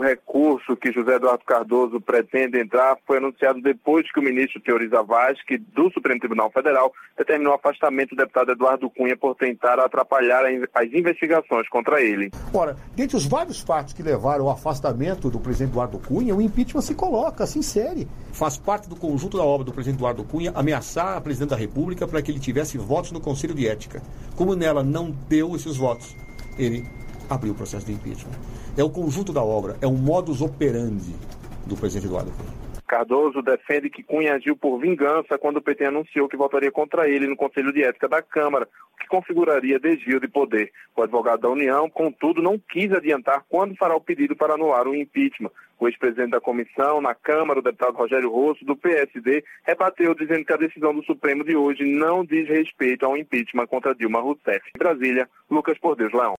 O recurso que José Eduardo Cardoso pretende entrar foi anunciado depois que o ministro Teori Zavascki, do Supremo Tribunal Federal, determinou o afastamento do deputado Eduardo Cunha por tentar atrapalhar as investigações contra ele. Ora, dentre os vários fatos que levaram ao afastamento do presidente Eduardo Cunha, o impeachment se coloca, se insere. Faz parte do conjunto da obra do presidente Eduardo Cunha ameaçar a presidente da República para que ele tivesse votos no Conselho de Ética. Como nela não deu esses votos, ele abriu o processo de impeachment. É o conjunto da obra, é um modus operandi do presidente Eduardo Cunha. Cardoso defende que Cunha agiu por vingança quando o PT anunciou que votaria contra ele no Conselho de Ética da Câmara, o que configuraria desvio de poder. O advogado da União, contudo, não quis adiantar quando fará o pedido para anular o impeachment. O ex-presidente da comissão na Câmara, o deputado Rogério Rosso, do PSD, rebateu dizendo que a decisão do Supremo de hoje não diz respeito ao impeachment contra Dilma Rousseff. Em Brasília, Lucas Por Deus Leão.